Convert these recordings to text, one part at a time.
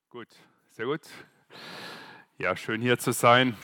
Gut, sehr gut. Ja, schön hier zu sein.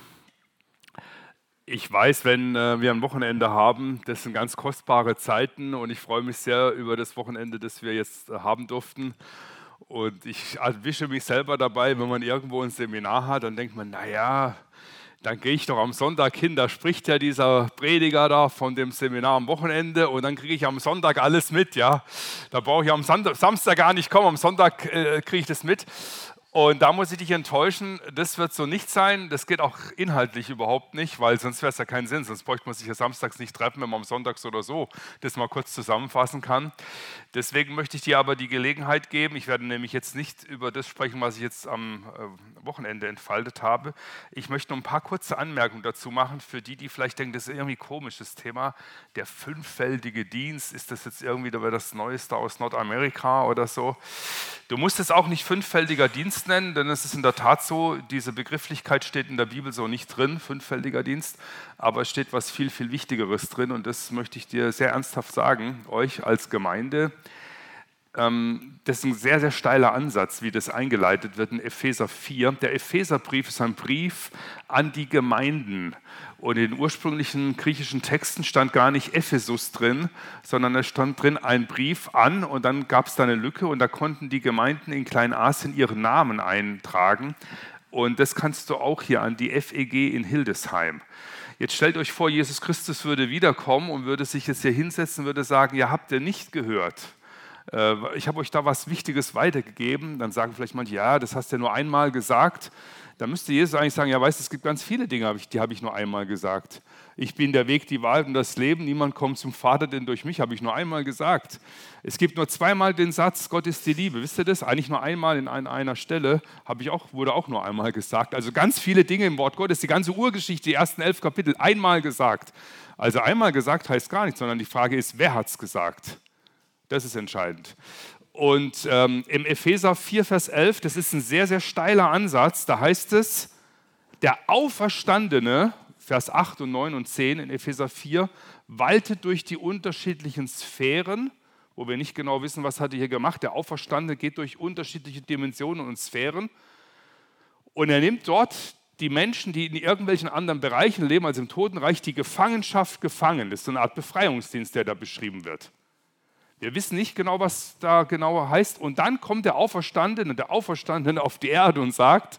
Ich weiß, wenn wir ein Wochenende haben, das sind ganz kostbare Zeiten und ich freue mich sehr über das Wochenende, das wir jetzt haben durften. Und ich erwische mich selber dabei, wenn man irgendwo ein Seminar hat, dann denkt man, naja, dann gehe ich doch am Sonntag hin, da spricht ja dieser Prediger da von dem Seminar am Wochenende und dann kriege ich am Sonntag alles mit, ja. Da brauche ich am Samstag gar nicht kommen, am Sonntag kriege ich das mit. Und da muss ich dich enttäuschen, das wird so nicht sein. Das geht auch inhaltlich überhaupt nicht, weil sonst wäre es ja keinen Sinn. Sonst bräuchte man sich ja samstags nicht treffen, wenn man am Sonntag so oder so das mal kurz zusammenfassen kann. Deswegen möchte ich dir aber die Gelegenheit geben. Ich werde nämlich jetzt nicht über das sprechen, was ich jetzt am Wochenende entfaltet habe. Ich möchte noch ein paar kurze Anmerkungen dazu machen, für die, die vielleicht denken, das ist irgendwie ein komisches Thema. Der fünffältige Dienst, ist das jetzt irgendwie das Neueste aus Nordamerika oder so? Du musst es auch nicht fünffältiger Dienst nennen, denn es ist in der Tat so, diese Begrifflichkeit steht in der Bibel so nicht drin, fünffältiger Dienst, aber es steht was viel, viel Wichtigeres drin und das möchte ich dir sehr ernsthaft sagen, euch als Gemeinde. Das ist ein sehr, sehr steiler Ansatz, wie das eingeleitet wird in Epheser 4. Der Epheserbrief ist ein Brief an die Gemeinden. Und in den ursprünglichen griechischen Texten stand gar nicht Ephesus drin, sondern es stand drin ein Brief an und dann gab es da eine Lücke und da konnten die Gemeinden in Kleinasien ihren Namen eintragen. Und das kannst du auch hier an die FEG in Hildesheim. Jetzt stellt euch vor, Jesus Christus würde wiederkommen und würde sich jetzt hier hinsetzen und würde sagen, ja, habt ihr nicht gehört? Ich habe euch da was Wichtiges weitergegeben. Dann sagen vielleicht manche, ja, das hast du ja nur einmal gesagt. Da müsste Jesus eigentlich sagen, ja, weißt du, es gibt ganz viele Dinge, die habe ich nur einmal gesagt. Ich bin der Weg, die Wahrheit und das Leben. Niemand kommt zum Vater, denn durch mich, habe ich nur einmal gesagt. Es gibt nur zweimal den Satz, Gott ist die Liebe. Wisst ihr das? Eigentlich nur einmal in einer Stelle, wurde auch nur einmal gesagt. Also ganz viele Dinge im Wort Gottes, die ganze Urgeschichte, die ersten 11 Kapitel, einmal gesagt. Also einmal gesagt heißt gar nichts, sondern die Frage ist, wer hat es gesagt? Das ist entscheidend. Und im Epheser 4, Vers 11, das ist ein sehr, sehr steiler Ansatz, da heißt es, der Auferstandene, Vers 8 und 9 und 10 in Epheser 4, waltet durch die unterschiedlichen Sphären, wo wir nicht genau wissen, was hat er hier gemacht. Der Auferstandene geht durch unterschiedliche Dimensionen und Sphären und er nimmt dort die Menschen, die in irgendwelchen anderen Bereichen leben, also im Totenreich, die Gefangenschaft gefangen. Das ist so eine Art Befreiungsdienst, der da beschrieben wird. Wir wissen nicht genau, was da genau heißt. Und dann kommt der Auferstandene auf die Erde und sagt,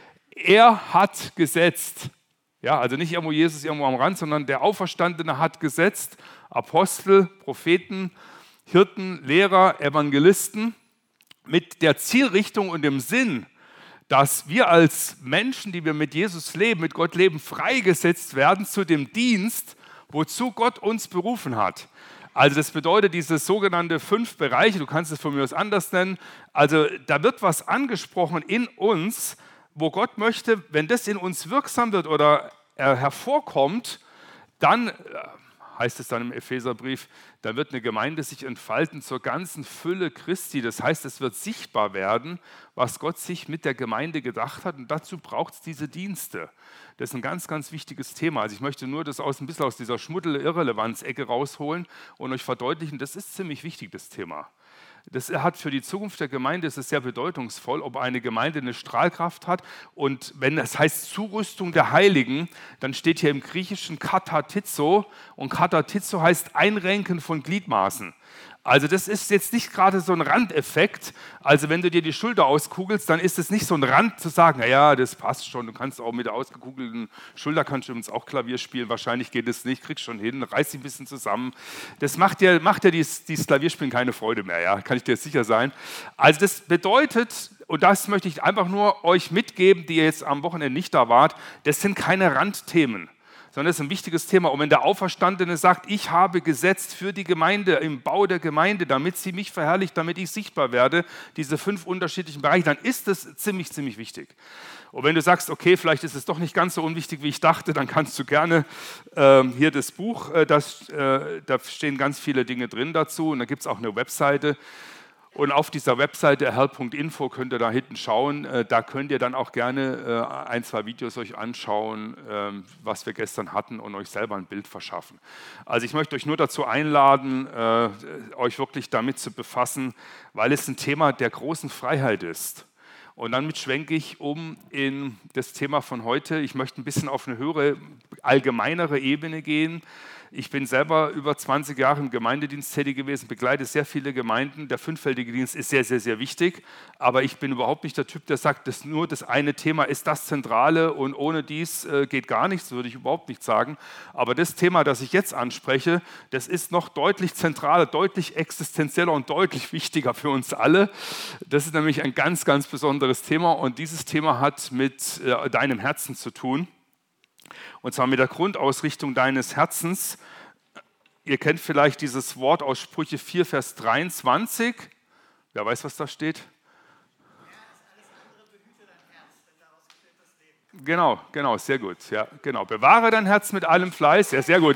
er hat gesetzt. Ja, also nicht irgendwo Jesus irgendwo am Rand, sondern der Auferstandene hat gesetzt. Apostel, Propheten, Hirten, Lehrer, Evangelisten mit der Zielrichtung und dem Sinn, dass wir als Menschen, die wir mit Jesus leben, mit Gott leben, freigesetzt werden zu dem Dienst, wozu Gott uns berufen hat. Also das bedeutet, diese sogenannte 5 Bereiche, du kannst es von mir aus anders nennen, also da wird was angesprochen in uns, wo Gott möchte, wenn das in uns wirksam wird oder hervorkommt, dann, heißt es dann im Epheserbrief, da wird eine Gemeinde sich entfalten zur ganzen Fülle Christi. Das heißt, es wird sichtbar werden, was Gott sich mit der Gemeinde gedacht hat und dazu braucht es diese Dienste. Das ist ein ganz, ganz wichtiges Thema. Also ich möchte nur das ein bisschen aus dieser Schmuddel-Irrelevanz-Ecke rausholen und euch verdeutlichen, das ist ziemlich wichtig, das Thema. Das hat für die Zukunft der Gemeinde, ist es sehr bedeutungsvoll, ob eine Gemeinde eine Strahlkraft hat. Und wenn es heißt Zurüstung der Heiligen, dann steht hier im Griechischen Katatizo und Katatizo heißt Einrenken von Gliedmaßen. Also das ist jetzt nicht gerade so ein Randeffekt. Also wenn du dir die Schulter auskugelst, dann ist es nicht so ein Rand zu sagen, naja, das passt schon, du kannst auch mit der ausgekugelten Schulter kannst du übrigens auch Klavier spielen, wahrscheinlich geht es nicht, kriegst schon hin, reiß dich ein bisschen zusammen. Das macht dir dieses Klavierspielen keine Freude mehr, ja, kann ich dir sicher sein. Also das bedeutet, und das möchte ich einfach nur euch mitgeben, die ihr jetzt am Wochenende nicht da wart, das sind keine Randthemen, sondern es ist ein wichtiges Thema. Und wenn der Auferstandene sagt, ich habe gesetzt für die Gemeinde, im Bau der Gemeinde, damit sie mich verherrlicht, damit ich sichtbar werde, diese 5 unterschiedlichen Bereiche, dann ist das ziemlich, ziemlich wichtig. Und wenn du sagst, okay, vielleicht ist es doch nicht ganz so unwichtig, wie ich dachte, dann kannst du gerne hier das Buch, da stehen ganz viele Dinge drin dazu und da gibt es auch eine Webseite. Und auf dieser Webseite hell.info könnt ihr da hinten schauen. Da könnt ihr dann auch gerne 1, 2 Videos euch anschauen, was wir gestern hatten und euch selber ein Bild verschaffen. Also ich möchte euch nur dazu einladen, euch wirklich damit zu befassen, weil es ein Thema der großen Freiheit ist. Und damit schwenke ich um in das Thema von heute. Ich möchte ein bisschen auf eine höhere, allgemeinere Ebene gehen. Ich bin selber über 20 Jahre im Gemeindedienst tätig gewesen, begleite sehr viele Gemeinden. Der fünffältige Dienst ist sehr, sehr, sehr wichtig. Aber ich bin überhaupt nicht der Typ, der sagt, dass nur das eine Thema ist das Zentrale und ohne dies geht gar nichts, würde ich überhaupt nicht sagen. Aber das Thema, das ich jetzt anspreche, das ist noch deutlich zentraler, deutlich existenzieller und deutlich wichtiger für uns alle. Das ist nämlich ein ganz, ganz besonderes Thema und dieses Thema hat mit deinem Herzen zu tun. Und zwar mit der Grundausrichtung deines Herzens. Ihr kennt vielleicht dieses Wort aus Sprüche 4, Vers 23. Wer weiß, was da steht? Genau, sehr gut. Ja, genau. Bewahre dein Herz mit allem Fleiß. Ja, sehr gut.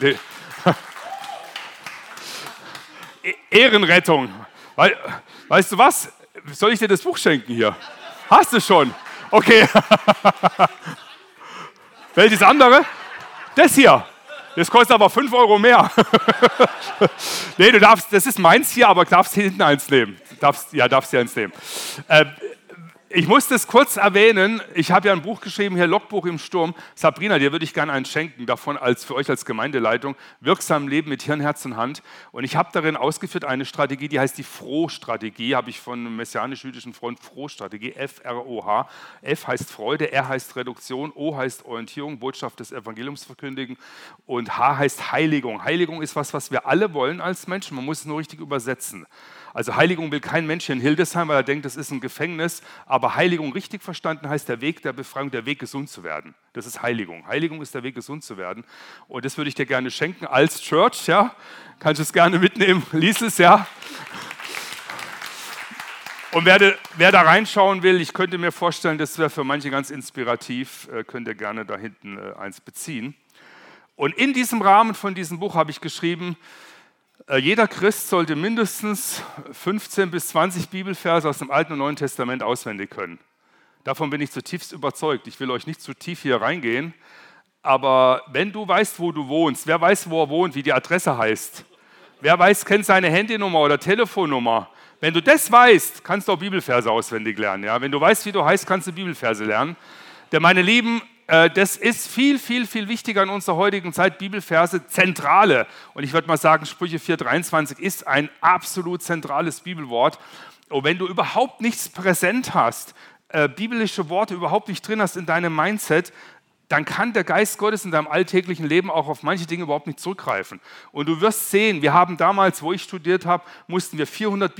Ehrenrettung. Weißt du was? Soll ich dir das Buch schenken hier? Hast du schon? Okay. Welches andere? Das hier. Das kostet aber 5 Euro mehr. Nee, du darfst, das ist meins hier, aber darfst hinten eins nehmen. Darfst dir eins nehmen. Ich muss das kurz erwähnen. Ich habe ja ein Buch geschrieben, hier Logbuch im Sturm. Sabrina, dir würde ich gerne eins schenken, davon für euch als Gemeindeleitung. Wirksam Leben mit Hirn, Herz und Hand. Und ich habe darin ausgeführt eine Strategie, die heißt die Froh-Strategie. Habe ich von einem messianisch-jüdischen Freund Froh-Strategie, F-R-O-H. F heißt Freude, R heißt Reduktion, O heißt Orientierung, Botschaft des Evangeliums verkündigen und H heißt Heiligung. Heiligung ist was wir alle wollen als Menschen. Man muss es nur richtig übersetzen. Also Heiligung will kein Mensch hier in Hildesheim, weil er denkt, das ist ein Gefängnis. Aber Heiligung richtig verstanden heißt der Weg der Befreiung, der Weg gesund zu werden. Das ist Heiligung. Heiligung ist der Weg gesund zu werden. Und das würde ich dir gerne schenken als Church. Ja, kannst du es gerne mitnehmen. Lies es, ja. Und wer da reinschauen will, ich könnte mir vorstellen, das wäre für manche ganz inspirativ, könnt ihr gerne da hinten eins beziehen. Und in diesem Rahmen von diesem Buch habe ich geschrieben, jeder Christ sollte mindestens 15 bis 20 Bibelverse aus dem Alten und Neuen Testament auswendig können. Davon bin ich zutiefst überzeugt. Ich will euch nicht zu tief hier reingehen, aber wenn du weißt, wo du wohnst, wer weiß, wo er wohnt, wie die Adresse heißt, wer weiß, kennt seine Handynummer oder Telefonnummer. Wenn du das weißt, kannst du auch Bibelverse auswendig lernen. Ja? Wenn du weißt, wie du heißt, kannst du Bibelverse lernen. Denn meine Lieben, das ist viel, viel, viel wichtiger in unserer heutigen Zeit, Bibelverse, zentrale. Und ich würde mal sagen, Sprüche 4,23 ist ein absolut zentrales Bibelwort. Und wenn du überhaupt nichts präsent hast, biblische Worte überhaupt nicht drin hast in deinem Mindset, dann kann der Geist Gottes in deinem alltäglichen Leben auch auf manche Dinge überhaupt nicht zurückgreifen. Und du wirst sehen, wir haben damals, wo ich studiert habe, mussten wir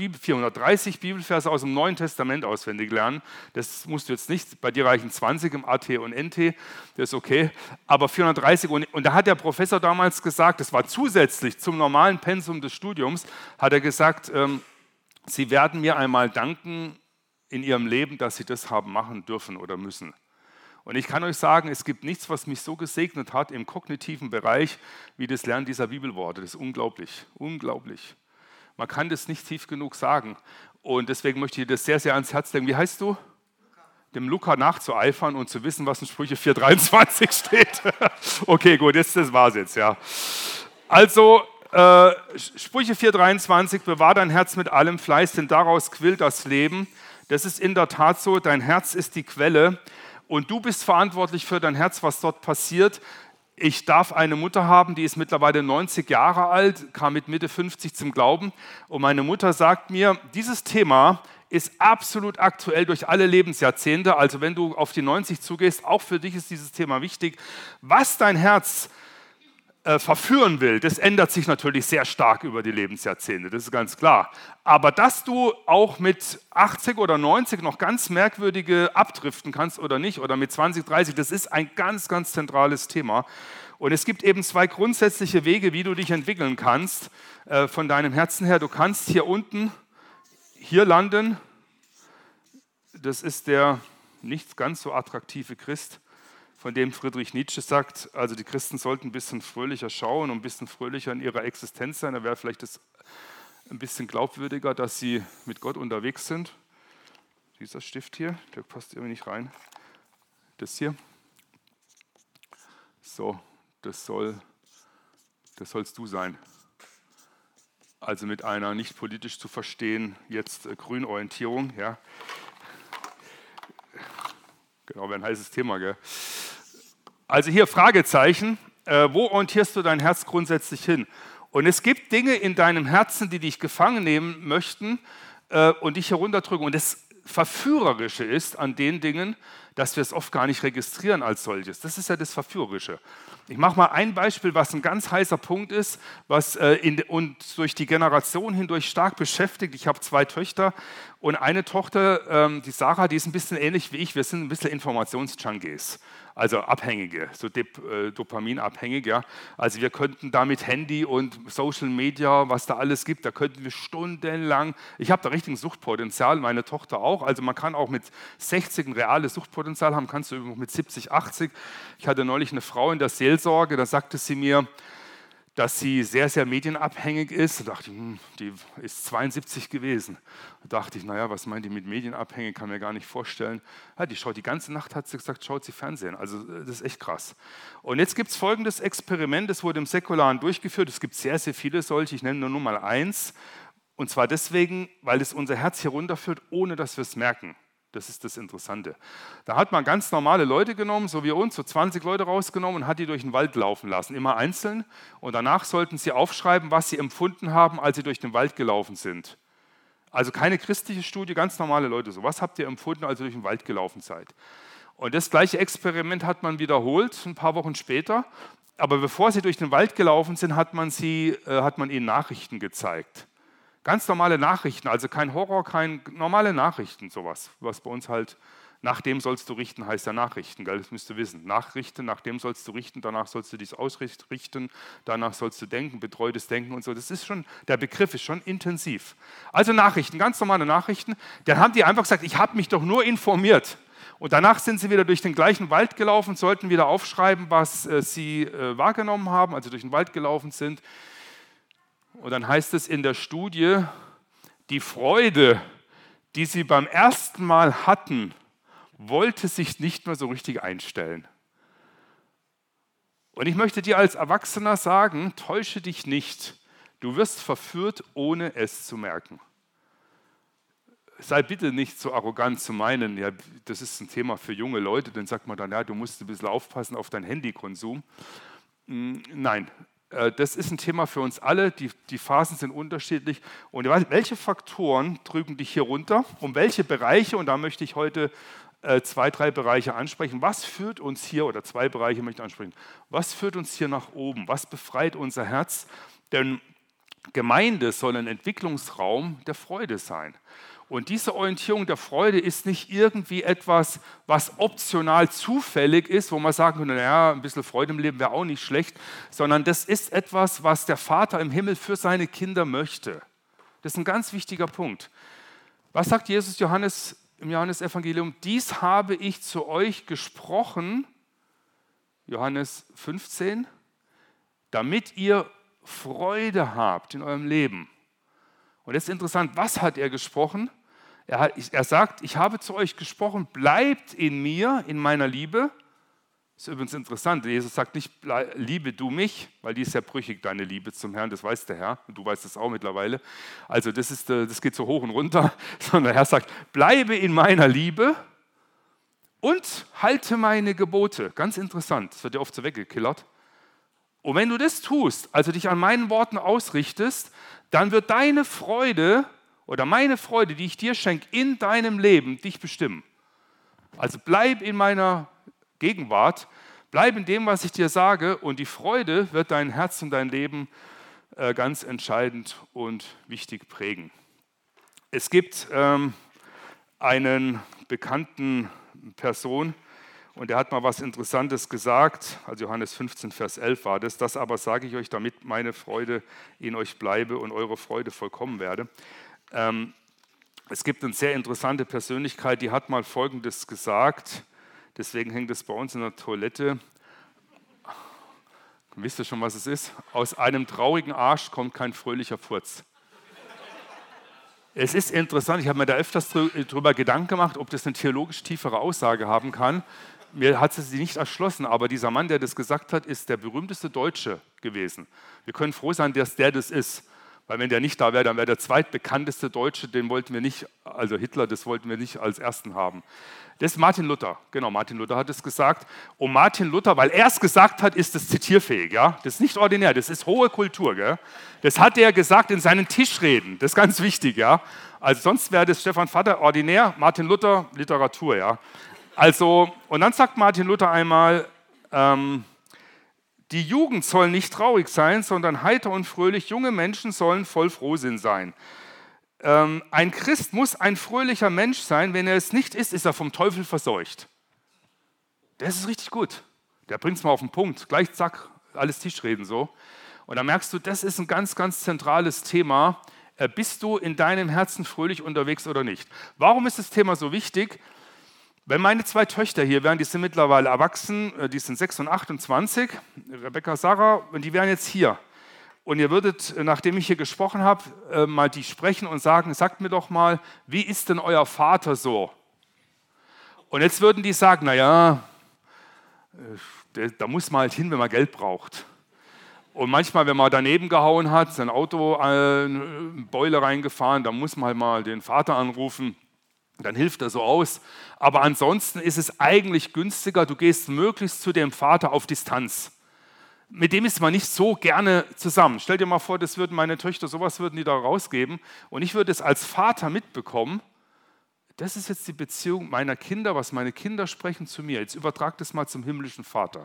430 Bibelverse aus dem Neuen Testament auswendig lernen. Das musst du jetzt nicht, bei dir reichen 20 im AT und NT, das ist okay, aber 430. Und da hat der Professor damals gesagt, das war zusätzlich zum normalen Pensum des Studiums, hat er gesagt, Sie werden mir einmal danken in Ihrem Leben, dass Sie das haben machen dürfen oder müssen. Und ich kann euch sagen, es gibt nichts, was mich so gesegnet hat im kognitiven Bereich, wie das Lernen dieser Bibelworte. Das ist unglaublich, unglaublich. Man kann das nicht tief genug sagen. Und deswegen möchte ich dir das sehr, sehr ans Herz legen. Wie heißt du? Dem Luca nachzueifern und zu wissen, was in Sprüche 4,23 steht. Okay, gut, das war's jetzt, ja. Also, Sprüche 4,23, bewahr dein Herz mit allem Fleiß, denn daraus quillt das Leben. Das ist in der Tat so, dein Herz ist die Quelle. Und du bist verantwortlich für dein Herz, was dort passiert. Ich darf eine Mutter haben, die ist mittlerweile 90 Jahre alt, kam mit Mitte 50 zum Glauben. Und meine Mutter sagt mir, dieses Thema ist absolut aktuell durch alle Lebensjahrzehnte. Also wenn du auf die 90 zugehst, auch für dich ist dieses Thema wichtig. Was dein Herz verführen will, das ändert sich natürlich sehr stark über die Lebensjahrzehnte, das ist ganz klar. Aber dass du auch mit 80 oder 90 noch ganz merkwürdige abdriften kannst oder nicht, oder mit 20, 30, das ist ein ganz, ganz zentrales Thema. Und es gibt eben zwei grundsätzliche Wege, wie du dich entwickeln kannst von deinem Herzen her. Du kannst hier unten, hier landen, das ist der nicht ganz so attraktive Christ, von dem Friedrich Nietzsche sagt, also die Christen sollten ein bisschen fröhlicher schauen und ein bisschen fröhlicher in ihrer Existenz sein. Da wäre vielleicht das ein bisschen glaubwürdiger, dass sie mit Gott unterwegs sind. Dieser Stift hier, der passt irgendwie nicht rein. Das hier. So, das sollst du sein. Also mit einer nicht politisch zu verstehen, jetzt Grünorientierung, ja. Genau, wäre ein heißes Thema, gell? Also hier Fragezeichen. Wo orientierst du dein Herz grundsätzlich hin? Und es gibt Dinge in deinem Herzen, die dich gefangen nehmen möchten und dich herunterdrücken. Und das Verführerische ist an den Dingen, dass wir es oft gar nicht registrieren als solches. Das ist ja das Verführerische. Ich mache mal ein Beispiel, was ein ganz heißer Punkt ist, was uns durch die Generation hindurch stark beschäftigt. Ich habe 2 Töchter und eine Tochter, die Sarah, die ist ein bisschen ähnlich wie ich. Wir sind ein bisschen Informationsjunkies, also Abhängige, so Dopaminabhängig. Ja. Also wir könnten da mit Handy und Social Media, was da alles gibt, da könnten wir stundenlang, ich habe da richtig ein Suchtpotenzial, meine Tochter auch. Also man kann auch mit 60 ein reales Suchtpotenzial haben, kannst du mit 70, 80. Ich hatte neulich eine Frau in der Seelsorge, da sagte sie mir, dass sie sehr, sehr medienabhängig ist. Da dachte ich, die ist 72 gewesen. Da dachte ich, naja, was meint die mit medienabhängig, kann mir gar nicht vorstellen. Ja, die schaut die ganze Nacht, hat sie gesagt, schaut sie Fernsehen. Also das ist echt krass. Und jetzt gibt es folgendes Experiment, das wurde im Säkularen durchgeführt. Es gibt sehr, sehr viele solche, ich nenne nur mal eins. Und zwar deswegen, weil es unser Herz hier runterführt, ohne dass wir es merken. Das ist das Interessante. Da hat man ganz normale Leute genommen, so wie uns, so 20 Leute rausgenommen und hat die durch den Wald laufen lassen, immer einzeln. Und danach sollten sie aufschreiben, was sie empfunden haben, als sie durch den Wald gelaufen sind. Also keine christliche Studie, ganz normale Leute. So, was habt ihr empfunden, als ihr durch den Wald gelaufen seid? Und das gleiche Experiment hat man wiederholt, ein paar Wochen später. Aber bevor sie durch den Wald gelaufen sind, hat man ihnen Nachrichten gezeigt. Ganz normale Nachrichten, also kein Horror, normale Nachrichten, sowas, was bei uns halt, nach dem sollst du richten, heißt ja Nachrichten, gell? Das müsst ihr wissen. Nachrichten, nach dem sollst du richten, danach sollst du dies ausrichten, danach sollst du denken, betreutes Denken und so. Das ist schon, der Begriff ist schon intensiv. Also Nachrichten, ganz normale Nachrichten. Dann haben die einfach gesagt, ich habe mich doch nur informiert. Und danach sind sie wieder durch den gleichen Wald gelaufen, sollten wieder aufschreiben, was sie wahrgenommen haben, also durch den Wald gelaufen sind. Und dann heißt es in der Studie, die Freude, die sie beim ersten Mal hatten, wollte sich nicht mehr so richtig einstellen. Und ich möchte dir als Erwachsener sagen, täusche dich nicht. Du wirst verführt, ohne es zu merken. Sei bitte nicht so arrogant zu meinen, ja, das ist ein Thema für junge Leute, dann sagt man dann, ja, du musst ein bisschen aufpassen auf deinen Handykonsum. Nein. Das ist ein Thema für uns alle, die Phasen sind unterschiedlich. Und welche Faktoren drücken dich hier runter? Um welche Bereiche, und da möchte ich heute 2, 3 Bereiche ansprechen. Was führt uns hier, oder 2 Bereiche möchte ich ansprechen, was führt uns hier nach oben? Was befreit unser Herz? Denn Gemeinde soll ein Entwicklungsraum der Freude sein. Und diese Orientierung der Freude ist nicht irgendwie etwas, was optional zufällig ist, wo man sagen könnte, naja, ein bisschen Freude im Leben wäre auch nicht schlecht, sondern das ist etwas, was der Vater im Himmel für seine Kinder möchte. Das ist ein ganz wichtiger Punkt. Was sagt Jesus im Johannesevangelium? Dies habe ich zu euch gesprochen, Johannes 15, damit ihr Freude habt in eurem Leben. Und das ist interessant, was hat er gesprochen? Er sagt, ich habe zu euch gesprochen, bleibt in mir, in meiner Liebe. Das ist übrigens interessant, Jesus sagt nicht, liebe du mich, weil die ist ja brüchig, deine Liebe zum Herrn, das weiß der Herr und du weißt das auch mittlerweile. Also das geht so hoch und runter, sondern der Herr sagt, bleibe in meiner Liebe und halte meine Gebote. Ganz interessant, das wird ja oft so weggekillert. Und wenn du das tust, also dich an meinen Worten ausrichtest, dann wird deine Freude oder meine Freude, die ich dir schenke, in deinem Leben dich bestimmen. Also bleib in meiner Gegenwart, bleib in dem, was ich dir sage, und die Freude wird dein Herz und dein Leben ganz entscheidend und wichtig prägen. Es gibt einen bekannten Person, und er hat mal was Interessantes gesagt, also Johannes 15, Vers 11 war das, das aber sage ich euch, damit meine Freude in euch bleibe und eure Freude vollkommen werde. Es gibt eine sehr interessante Persönlichkeit, die hat mal Folgendes gesagt, deswegen hängt es bei uns in der Toilette. Wisst ihr schon, was es ist? Aus einem traurigen Arsch kommt kein fröhlicher Furz. Es ist interessant, ich habe mir da öfters darüber Gedanken gemacht, ob das eine theologisch tiefere Aussage haben kann. Mir hat sie nicht erschlossen, aber dieser Mann, der das gesagt hat, ist der berühmteste Deutsche gewesen. Wir können froh sein, dass der das ist, Weil wenn der nicht da wäre, dann wäre der zweitbekannteste Deutsche, den wollten wir nicht, also Hitler, das wollten wir nicht als Ersten haben. Das ist Martin Luther, genau, Martin Luther hat es gesagt. Und Martin Luther, weil er es gesagt hat, ist es zitierfähig, ja. Das ist nicht ordinär, das ist hohe Kultur, gell. Das hat er gesagt in seinen Tischreden, das ist ganz wichtig, ja. Also sonst wäre das Stefan Vatter ordinär, Martin Luther Literatur, ja. Also, und dann sagt Martin Luther einmal, die Jugend soll nicht traurig sein, sondern heiter und fröhlich. Junge Menschen sollen voll Frohsinn sein. Ein Christ muss ein fröhlicher Mensch sein. Wenn er es nicht ist, ist er vom Teufel verseucht. Das ist richtig gut. Der bringt es mal auf den Punkt. Gleich zack, alles Tischreden so. Und dann merkst du, das ist ein ganz, ganz zentrales Thema. Bist du in deinem Herzen fröhlich unterwegs oder nicht? Warum ist das Thema so wichtig? Wenn meine zwei Töchter hier wären, die sind mittlerweile erwachsen, die sind 6 und 28, Rebecca, Sarah, und die wären jetzt hier. Und ihr würdet, nachdem ich hier gesprochen habe, mal die sprechen und sagen, sagt mir doch mal, wie ist denn euer Vater so? Und jetzt würden die sagen, naja, da muss man halt hin, wenn man Geld braucht. Und manchmal, wenn man daneben gehauen hat, sein Auto eine Beule reingefahren, dann muss man halt mal den Vater anrufen. Dann hilft er so aus. Aber ansonsten ist es eigentlich günstiger, du gehst möglichst zu dem Vater auf Distanz. Mit dem ist man nicht so gerne zusammen. Stell dir mal vor, das würden meine Töchter, sowas würden die da rausgeben. Und ich würde es als Vater mitbekommen. Das ist jetzt die Beziehung meiner Kinder, was meine Kinder sprechen zu mir. Jetzt übertrag das mal zum himmlischen Vater.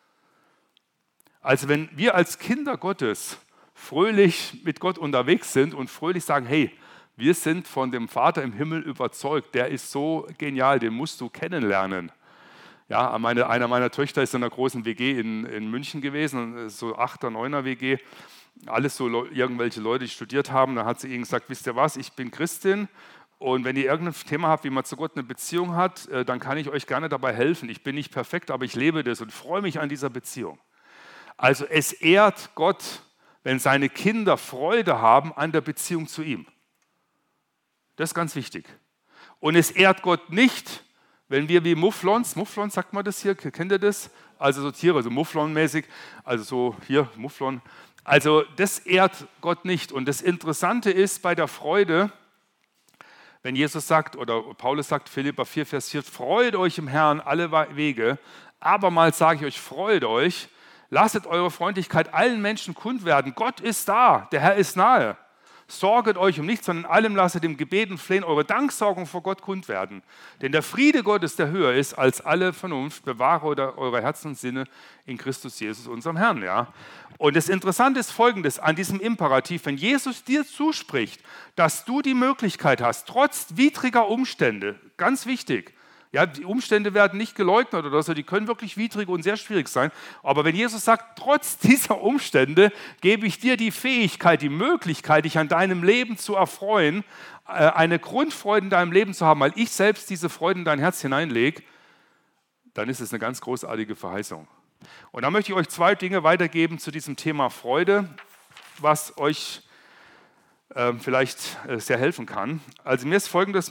Also wenn wir als Kinder Gottes fröhlich mit Gott unterwegs sind und fröhlich sagen, hey, wir sind von dem Vater im Himmel überzeugt, der ist so genial, den musst du kennenlernen. Ja, einer meiner Töchter ist in einer großen WG in München gewesen, so 8er, 9er WG, alles so irgendwelche Leute, die studiert haben. Da hat sie ihnen gesagt, wisst ihr was, ich bin Christin und wenn ihr irgendein Thema habt, wie man zu Gott eine Beziehung hat, dann kann ich euch gerne dabei helfen. Ich bin nicht perfekt, aber ich lebe das und freue mich an dieser Beziehung. Also es ehrt Gott, wenn seine Kinder Freude haben an der Beziehung zu ihm. Das ist ganz wichtig. Und es ehrt Gott nicht, wenn wir wie Mufflons sagt man das hier, kennt ihr das? Also so Tiere, so Mufflon-mäßig, also so hier, Mufflon. Also das ehrt Gott nicht. Und das Interessante ist bei der Freude, wenn Jesus sagt, oder Paulus sagt, Philipper 4, Vers 4, freut euch im Herrn alle Wege, abermals sage ich euch, freut euch, lasset eure Freundlichkeit allen Menschen kund werden. Gott ist da, der Herr ist nahe. Sorget euch um nichts, sondern in allem lasset im Gebet und Flehen eure Danksagung vor Gott kund werden. Denn der Friede Gottes, der höher ist als alle Vernunft, bewahre eure Herzen und Sinne in Christus Jesus, unserem Herrn. Ja? Und das Interessante ist Folgendes an diesem Imperativ, wenn Jesus dir zuspricht, dass du die Möglichkeit hast, trotz widriger Umstände, ganz wichtig, ja, die Umstände werden nicht geleugnet oder so, die können wirklich widrig und sehr schwierig sein. Aber wenn Jesus sagt, trotz dieser Umstände gebe ich dir die Fähigkeit, die Möglichkeit, dich an deinem Leben zu erfreuen, eine Grundfreude in deinem Leben zu haben, weil ich selbst diese Freude in dein Herz hineinlege, dann ist es eine ganz großartige Verheißung. Und da möchte ich euch 2 Dinge weitergeben zu diesem Thema Freude, was euch vielleicht sehr helfen kann. Also mir ist Folgendes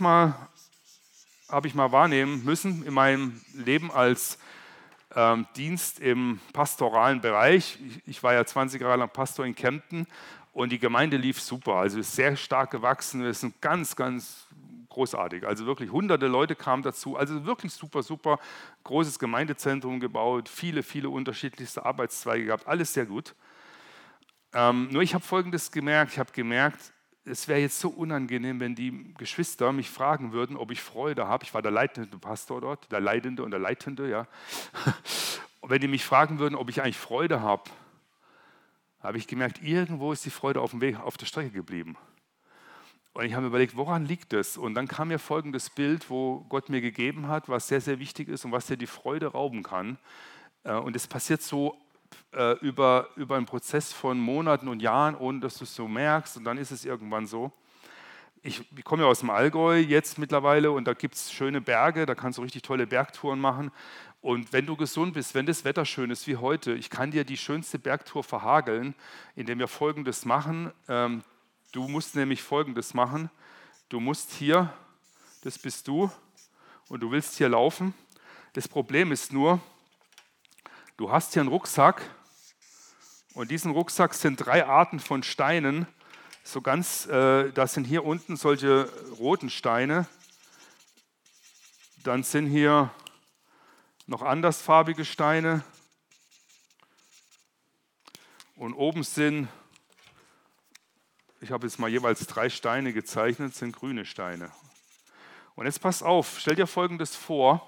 habe ich mal wahrnehmen müssen in meinem Leben als Dienst im pastoralen Bereich. Ich war ja 20 Jahre lang Pastor in Kempten und die Gemeinde lief super, also ist sehr stark gewachsen, wir sind ganz, ganz großartig, also wirklich hunderte Leute kamen dazu, also wirklich super, super, großes Gemeindezentrum gebaut, viele, viele unterschiedlichste Arbeitszweige gehabt, alles sehr gut. Nur ich habe Folgendes gemerkt, es wäre jetzt so unangenehm, wenn die Geschwister mich fragen würden, ob ich Freude habe. Ich war der leitende Pastor dort, der Leidende und der Leitende, ja. Und wenn die mich fragen würden, ob ich eigentlich Freude habe ich gemerkt, irgendwo ist die Freude auf dem Weg, auf der Strecke geblieben. Und ich habe mir überlegt, woran liegt es? Und dann kam mir folgendes Bild, wo Gott mir gegeben hat, was sehr, sehr wichtig ist und was dir die Freude rauben kann. Und es passiert so über einen Prozess von Monaten und Jahren, ohne dass du es so merkst. Und dann ist es irgendwann so. Ich komme ja aus dem Allgäu jetzt mittlerweile und da gibt es schöne Berge, da kannst du richtig tolle Bergtouren machen. Und wenn du gesund bist, wenn das Wetter schön ist wie heute, ich kann dir die schönste Bergtour verhageln, indem wir Folgendes machen. Du musst nämlich Folgendes machen. Du musst hier, das bist du, und du willst hier laufen. Das Problem ist nur, du hast hier einen Rucksack und in diesem Rucksack sind 3 Arten von Steinen, Das sind hier unten solche roten Steine. Dann sind hier noch andersfarbige Steine. Und oben sind, ich habe jetzt mal jeweils 3 Steine gezeichnet, sind grüne Steine. Und jetzt pass auf, stell dir Folgendes vor.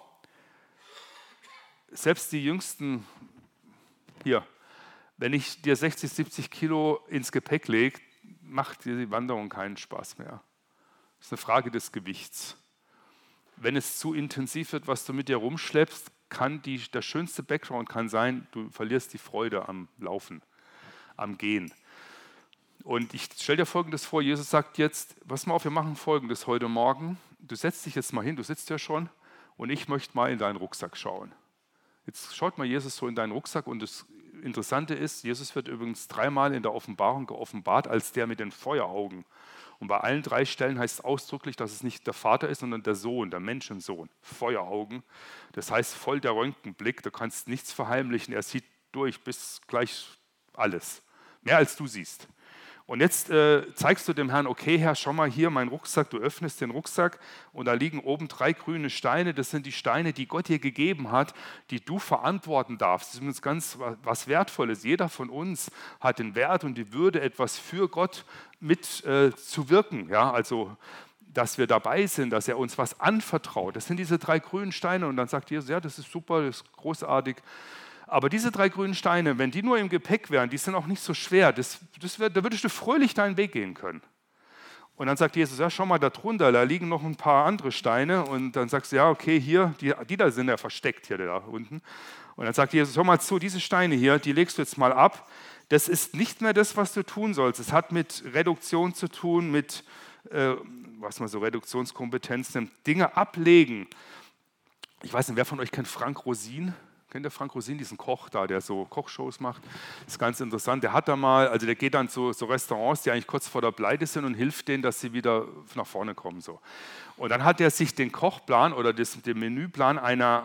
Selbst die jüngsten, hier, wenn ich dir 60, 70 Kilo ins Gepäck lege, macht dir die Wanderung keinen Spaß mehr. Das ist eine Frage des Gewichts. Wenn es zu intensiv wird, was du mit dir rumschleppst, der schönste Background kann sein, du verlierst die Freude am Laufen, am Gehen. Und ich stelle dir Folgendes vor, Jesus sagt jetzt, pass mal auf, wir machen Folgendes heute Morgen. Du setzt dich jetzt mal hin, du sitzt ja schon, und ich möchte mal in deinen Rucksack schauen. Jetzt schaut mal Jesus so in deinen Rucksack, und das Interessante ist, Jesus wird übrigens 3-mal in der Offenbarung geoffenbart als der mit den Feueraugen. Und bei allen 3 Stellen heißt es ausdrücklich, dass es nicht der Vater ist, sondern der Sohn, der Menschensohn. Feueraugen, das heißt voll der Röntgenblick, du kannst nichts verheimlichen, er sieht durch bis gleich alles, mehr als du siehst. Und jetzt zeigst du dem Herrn, okay Herr, schau mal hier, mein Rucksack, du öffnest den Rucksack und da liegen oben 3 grüne Steine, das sind die Steine, die Gott dir gegeben hat, die du verantworten darfst. Das ist übrigens ganz was Wertvolles. Jeder von uns hat den Wert und die Würde, etwas für Gott mit zu wirken. Ja? Also, dass wir dabei sind, dass er uns was anvertraut. Das sind diese 3 grünen Steine und dann sagt Jesus, ja, das ist super, das ist großartig. Aber diese 3 grünen Steine, wenn die nur im Gepäck wären, die sind auch nicht so schwer, da würdest du fröhlich deinen Weg gehen können. Und dann sagt Jesus, ja, schau mal da drunter, da liegen noch ein paar andere Steine. Und dann sagst du, ja, okay, hier, die da sind ja versteckt, hier da unten. Und dann sagt Jesus, hör mal zu, diese Steine hier, die legst du jetzt mal ab. Das ist nicht mehr das, was du tun sollst. Es hat mit Reduktion zu tun, mit, was man so Reduktionskompetenz nennt, Dinge ablegen. Ich weiß nicht, wer von euch kennt Frank Rosin? Kennt ihr Frank Rosin, diesen Koch da, der so Kochshows macht? Das ist ganz interessant. Der geht dann zu so Restaurants, die eigentlich kurz vor der Pleite sind und hilft denen, dass sie wieder nach vorne kommen. So. Und dann hat er sich den Kochplan oder den Menüplan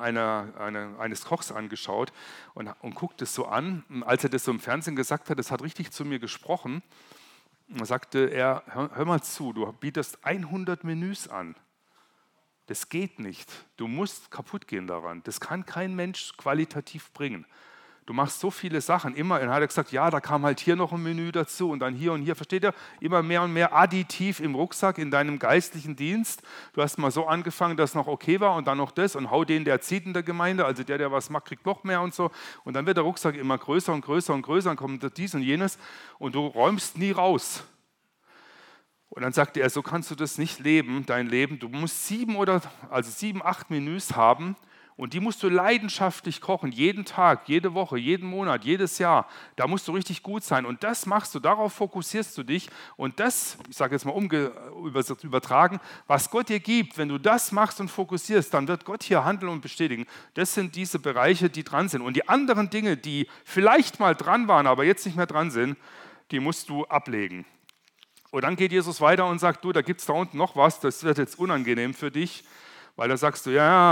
eines Kochs angeschaut und guckt es so an. Und als er das so im Fernsehen gesagt hat, das hat richtig zu mir gesprochen. Und sagte er, hör mal zu, du bietest 100 Menüs an. Das geht nicht. Du musst kaputt gehen daran. Das kann kein Mensch qualitativ bringen. Du machst so viele Sachen. Immer, dann hat er gesagt, ja, da kam halt hier noch ein Menü dazu und dann hier und hier. Versteht ihr? Immer mehr und mehr additiv im Rucksack in deinem geistlichen Dienst. Du hast mal so angefangen, dass noch okay war und dann noch das und hau den, der zieht in der Gemeinde. Also der was macht, kriegt noch mehr und so. Und dann wird der Rucksack immer größer und größer und größer. Dann kommt dies und jenes und du räumst nie raus. Und dann sagte er, so kannst du das nicht leben, dein Leben. Du musst 7, 8 Menüs haben und die musst du leidenschaftlich kochen, jeden Tag, jede Woche, jeden Monat, jedes Jahr. Da musst du richtig gut sein und das machst du, darauf fokussierst du dich und das, ich sage jetzt mal übertragen, was Gott dir gibt, wenn du das machst und fokussierst, dann wird Gott hier handeln und bestätigen. Das sind diese Bereiche, die dran sind. Und die anderen Dinge, die vielleicht mal dran waren, aber jetzt nicht mehr dran sind, die musst du ablegen. Und dann geht Jesus weiter und sagt, du, da gibt es da unten noch was, das wird jetzt unangenehm für dich, weil da sagst du,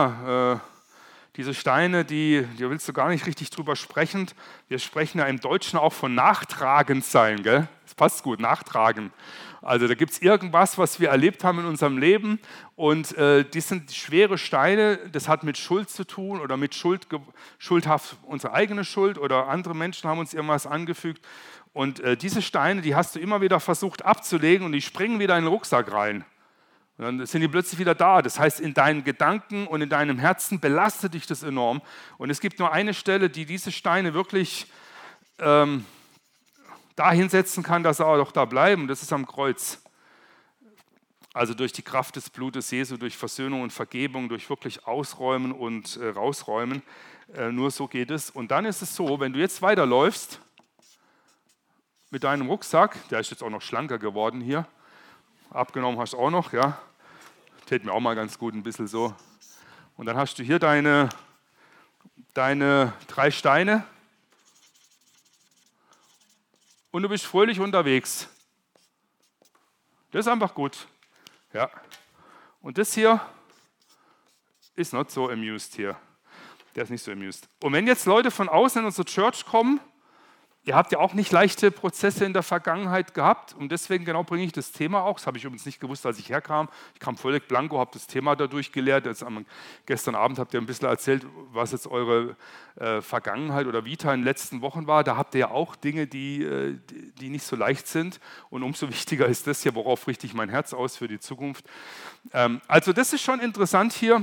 diese Steine, die willst du gar nicht richtig drüber sprechen. Wir sprechen ja im Deutschen auch von nachtragend sein, gell? Das passt gut, nachtragen. Also da gibt es irgendwas, was wir erlebt haben in unserem Leben und die sind schwere Steine, das hat mit Schuld zu tun oder mit schuldhaft unsere eigene Schuld oder andere Menschen haben uns irgendwas angefügt. Und diese Steine, die hast du immer wieder versucht abzulegen und die springen wieder in den Rucksack rein. Und dann sind die plötzlich wieder da. Das heißt, in deinen Gedanken und in deinem Herzen belastet dich das enorm. Und es gibt nur eine Stelle, die diese Steine wirklich dahin setzen kann, dass sie auch noch da bleiben. Das ist am Kreuz. Also durch die Kraft des Blutes Jesu, durch Versöhnung und Vergebung, durch wirklich Ausräumen und Rausräumen. Nur so geht es. Und dann ist es so, wenn du jetzt weiterläufst, mit deinem Rucksack, der ist jetzt auch noch schlanker geworden hier, abgenommen hast du auch noch, ja, täte mir auch mal ganz gut ein bisschen so. Und dann hast du hier deine 3 Steine und du bist fröhlich unterwegs. Das ist einfach gut, ja. Und das hier ist not so amused hier. Der ist nicht so amused. Und wenn jetzt Leute von außen in unsere Church kommen, Ihr habt ja auch nicht leichte Prozesse in der Vergangenheit gehabt und deswegen genau bringe ich das Thema auch. Das habe ich übrigens nicht gewusst, als ich herkam. Ich kam völlig blanko, habe das Thema dadurch gelehrt. Gestern Abend habt ihr ein bisschen erzählt, was jetzt eure Vergangenheit oder Vita in den letzten Wochen war. Da habt ihr ja auch Dinge, die nicht so leicht sind. Und umso wichtiger ist das hier, worauf richte ich mein Herz aus für die Zukunft. Also das ist schon interessant hier.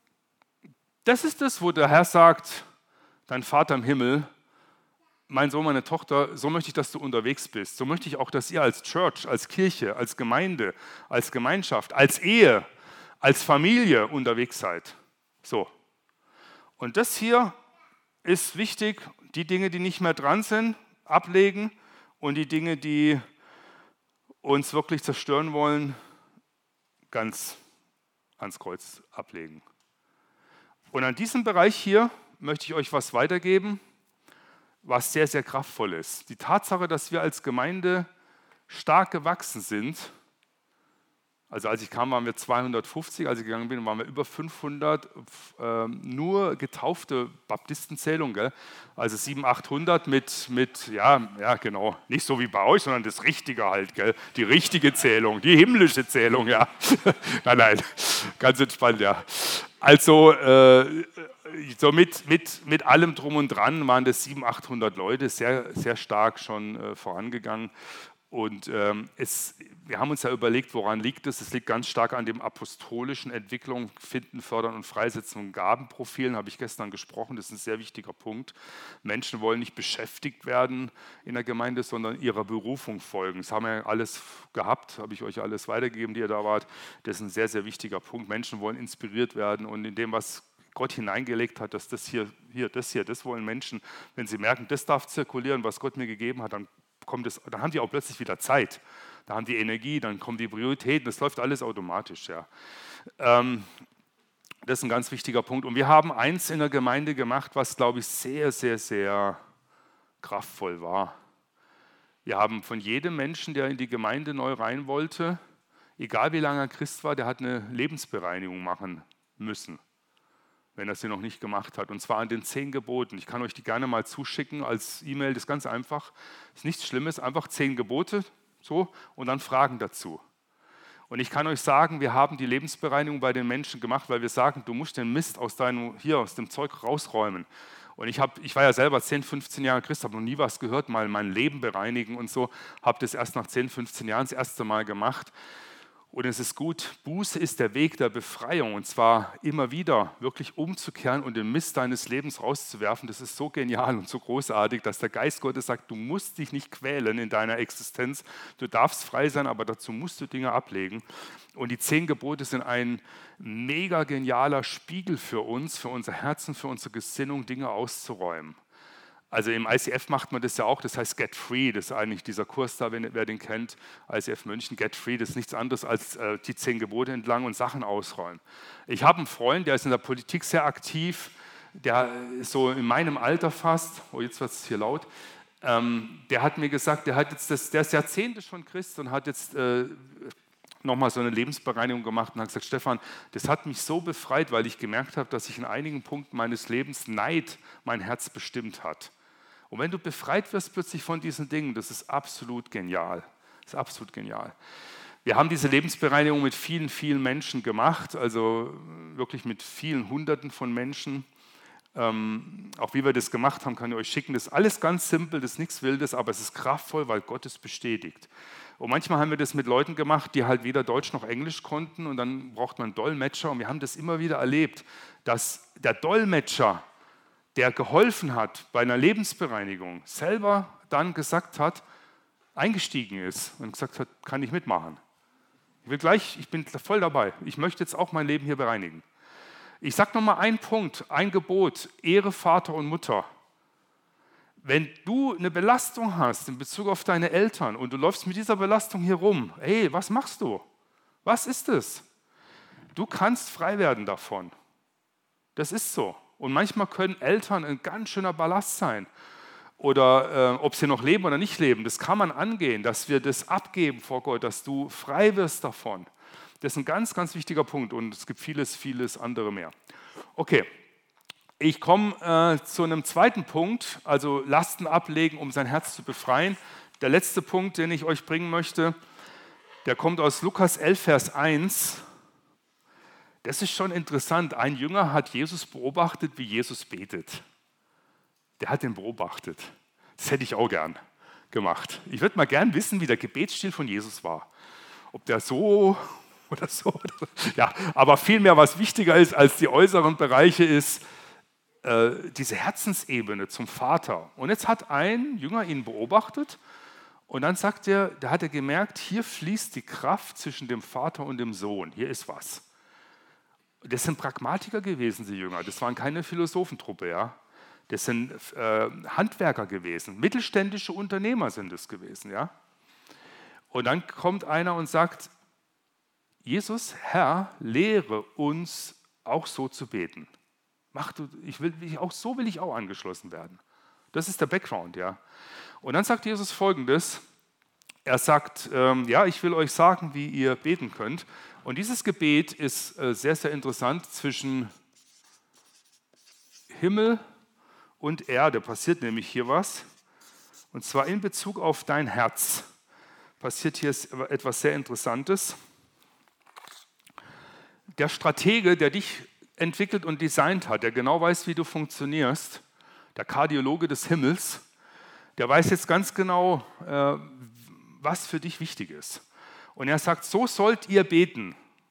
Das ist das, wo der Herr sagt, dein Vater im Himmel, mein Sohn, meine Tochter, so möchte ich, dass du unterwegs bist. So möchte ich auch, dass ihr als Church, als Kirche, als Gemeinde, als Gemeinschaft, als Ehe, als Familie unterwegs seid. So. Und das hier ist wichtig, die Dinge, die nicht mehr dran sind, ablegen und die Dinge, die uns wirklich zerstören wollen, ganz ans Kreuz ablegen. Und an diesem Bereich hier möchte ich euch was weitergeben, was sehr, sehr kraftvoll ist. Die Tatsache, dass wir als Gemeinde stark gewachsen sind, also als ich kam, waren wir 250, als ich gegangen bin, waren wir über 500, nur getaufte Baptistenzählung, gell? Also 700, 800 mit ja, genau, nicht so wie bei euch, sondern das Richtige halt, gell? Die richtige Zählung, die himmlische Zählung, ja. Nein, ganz entspannt, ja. Also so mit allem drum und dran waren das 700, 800 Leute, sehr, sehr stark schon vorangegangen. Und wir haben uns ja überlegt, woran liegt es? Es liegt ganz stark an dem apostolischen Entwicklung, Finden, Fördern und Freisetzen von Gabenprofilen, habe ich gestern gesprochen, das ist ein sehr wichtiger Punkt. Menschen wollen nicht beschäftigt werden in der Gemeinde, sondern ihrer Berufung folgen. Das haben wir alles gehabt, habe ich euch alles weitergegeben, die ihr da wart. Das ist ein sehr, sehr wichtiger Punkt. Menschen wollen inspiriert werden und in dem, was Gott hineingelegt hat, dass das wollen Menschen, wenn sie merken, das darf zirkulieren, was Gott mir gegeben hat, dann haben die auch plötzlich wieder Zeit. Da haben die Energie, dann kommen die Prioritäten, das läuft alles automatisch. Ja. Das ist ein ganz wichtiger Punkt. Und wir haben eins in der Gemeinde gemacht, was, glaube ich, sehr, sehr, sehr kraftvoll war. Wir haben von jedem Menschen, der in die Gemeinde neu rein wollte, egal wie lange er Christ war, der hat eine Lebensbereinigung machen müssen, wenn er sie noch nicht gemacht hat. Und zwar an den 10 Geboten. Ich kann euch die gerne mal zuschicken als E-Mail. Das ist ganz einfach. Das ist nichts Schlimmes. Einfach 10 Gebote so und dann Fragen dazu. Und ich kann euch sagen, wir haben die Lebensbereinigung bei den Menschen gemacht, weil wir sagen, du musst den Mist aus dem Zeug rausräumen. Und ich war ja selber 10, 15 Jahre Christ, habe noch nie was gehört, mal mein Leben bereinigen und so. Habe das erst nach 10, 15 Jahren das erste Mal gemacht. Und es ist gut, Buße ist der Weg der Befreiung und zwar immer wieder wirklich umzukehren und den Mist deines Lebens rauszuwerfen. Das ist so genial und so großartig, dass der Geist Gottes sagt, du musst dich nicht quälen in deiner Existenz. Du darfst frei sein, aber dazu musst du Dinge ablegen. Und die 10 Gebote sind ein mega genialer Spiegel für uns, für unser Herzen, für unsere Gesinnung, Dinge auszuräumen. Also im ICF macht man das ja auch, das heißt Get Free, das ist eigentlich dieser Kurs da, wer den kennt, ICF München, Get Free, das ist nichts anderes als die 10 Gebote entlang und Sachen ausräumen. Ich habe einen Freund, der ist in der Politik sehr aktiv, der ist so in meinem Alter fast, oh jetzt wird es hier laut, der hat mir gesagt, der ist Jahrzehnte schon Christ und hat jetzt nochmal so eine Lebensbereinigung gemacht und hat gesagt, Stefan, das hat mich so befreit, weil ich gemerkt habe, dass sich in einigen Punkten meines Lebens Neid mein Herz bestimmt hat. Und wenn du befreit wirst plötzlich von diesen Dingen, das ist absolut genial. Das ist absolut genial. Wir haben diese Lebensbereinigung mit vielen, vielen Menschen gemacht, also wirklich mit vielen Hunderten von Menschen. Auch wie wir das gemacht haben, kann ich euch schicken. Das ist alles ganz simpel, das ist nichts Wildes, aber es ist kraftvoll, weil Gott es bestätigt. Und manchmal haben wir das mit Leuten gemacht, die halt weder Deutsch noch Englisch konnten und dann braucht man einen Dolmetscher und wir haben das immer wieder erlebt, dass der Dolmetscher, der geholfen hat bei einer Lebensbereinigung, selber dann gesagt hat, eingestiegen ist und gesagt hat, kann ich mitmachen. Ich bin voll dabei. Ich möchte jetzt auch mein Leben hier bereinigen. Ich sage nochmal einen Punkt, ein Gebot, Ehre Vater und Mutter. Wenn du eine Belastung hast in Bezug auf deine Eltern und du läufst mit dieser Belastung hier rum, hey, was machst du? Was ist es? Du kannst frei werden davon. Das ist so. Und manchmal können Eltern ein ganz schöner Ballast sein. Oder ob sie noch leben oder nicht leben, das kann man angehen, dass wir das abgeben vor Gott, dass du frei wirst davon. Das ist ein ganz, ganz wichtiger Punkt und es gibt vieles, vieles andere mehr. Okay, Ich komme zu einem zweiten Punkt, also Lasten ablegen, um sein Herz zu befreien. Der letzte Punkt, den ich euch bringen möchte, der kommt aus Lukas 11, Vers 1. Das ist schon interessant. Ein Jünger hat Jesus beobachtet, wie Jesus betet. Der hat ihn beobachtet. Das hätte ich auch gern gemacht. Ich würde mal gern wissen, wie der Gebetsstil von Jesus war. Ob der so oder so. Ja, aber vielmehr, was wichtiger ist als die äußeren Bereiche, ist diese Herzensebene zum Vater. Und jetzt hat ein Jünger ihn beobachtet und dann sagt er, da hat er gemerkt, hier fließt die Kraft zwischen dem Vater und dem Sohn. Hier ist was. Das sind Pragmatiker gewesen, die Jünger. Das waren keine Philosophentruppe, ja. Das sind Handwerker gewesen. Mittelständische Unternehmer sind es gewesen, ja. Und dann kommt einer und sagt, Jesus, Herr, lehre uns auch so zu beten. So will ich auch angeschlossen werden. Das ist der Background, ja. Und dann sagt Jesus Folgendes. Er sagt, ja, ich will euch sagen, wie ihr beten könnt. Und dieses Gebet ist sehr, sehr interessant zwischen Himmel und Erde. Passiert nämlich hier was. Und zwar in Bezug auf dein Herz passiert hier etwas sehr Interessantes. Der Stratege, der dich entwickelt und designt hat, der genau weiß, wie du funktionierst, der Kardiologe des Himmels, der weiß jetzt ganz genau, was für dich wichtig ist. Und er sagt, so sollt ihr beten.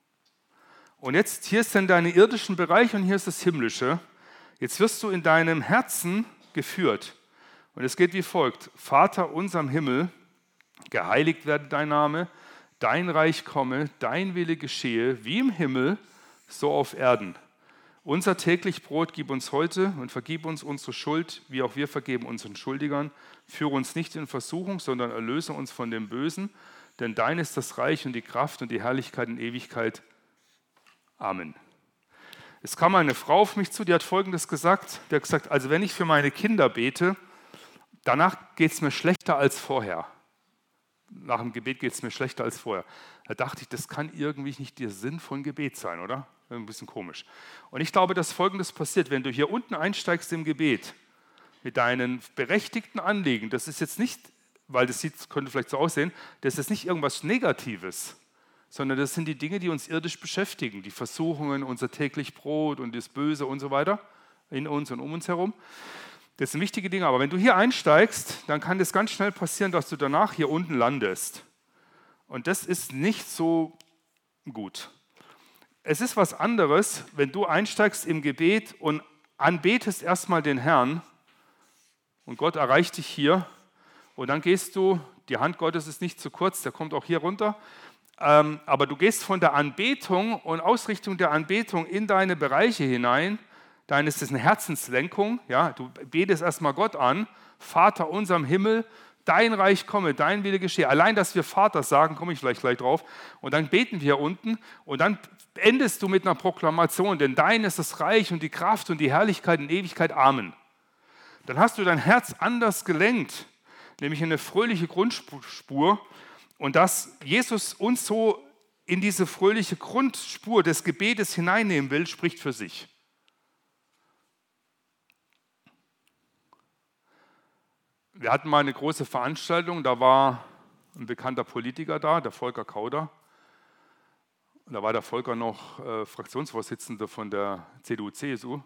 Und jetzt, hier sind deine irdischen Bereiche und hier ist das Himmlische. Jetzt wirst du in deinem Herzen geführt. Und es geht wie folgt. Vater unser im Himmel, geheiligt werde dein Name, dein Reich komme, dein Wille geschehe, wie im Himmel, so auf Erden. Unser täglich Brot gib uns heute und vergib uns unsere Schuld, wie auch wir vergeben unseren Schuldigern. Führe uns nicht in Versuchung, sondern erlöse uns von dem Bösen. Denn dein ist das Reich und die Kraft und die Herrlichkeit in Ewigkeit. Amen. Es kam eine Frau auf mich zu, die hat Folgendes gesagt. Die hat gesagt, also wenn ich für meine Kinder bete, danach geht es mir schlechter als vorher. Nach dem Gebet geht es mir schlechter als vorher. Da dachte ich, das kann irgendwie nicht der Sinn von Gebet sein, oder? Ein bisschen komisch. Und ich glaube, dass Folgendes passiert, wenn du hier unten einsteigst im Gebet mit deinen berechtigten Anliegen, das ist jetzt nicht, weil das könnte vielleicht so aussehen, das ist nicht irgendwas Negatives, sondern das sind die Dinge, die uns irdisch beschäftigen, die Versuchungen, unser täglich Brot und das Böse und so weiter, in uns und um uns herum. Das sind wichtige Dinge, aber wenn du hier einsteigst, dann kann das ganz schnell passieren, dass du danach hier unten landest. Und das ist nicht so gut. Es ist was anderes, wenn du einsteigst im Gebet und anbetest erstmal den Herrn und Gott erreicht dich hier und dann gehst du, die Hand Gottes ist nicht zu kurz, der kommt auch hier runter, aber du gehst von der Anbetung und Ausrichtung der Anbetung in deine Bereiche hinein, dann ist es eine Herzenslenkung, ja, du betest erstmal Gott an, Vater unser im Himmel, dein Reich komme, dein Wille geschehe. Allein, dass wir Vater sagen, komme ich vielleicht gleich drauf. Und dann beten wir hier unten und dann endest du mit einer Proklamation, denn dein ist das Reich und die Kraft und die Herrlichkeit in Ewigkeit. Amen. Dann hast du dein Herz anders gelenkt, nämlich in eine fröhliche Grundspur und dass Jesus uns so in diese fröhliche Grundspur des Gebetes hineinnehmen will, spricht für sich. Wir hatten mal eine große Veranstaltung, da war ein bekannter Politiker da, der Volker Kauder. Und da war der Volker noch Fraktionsvorsitzender von der CDU-CSU.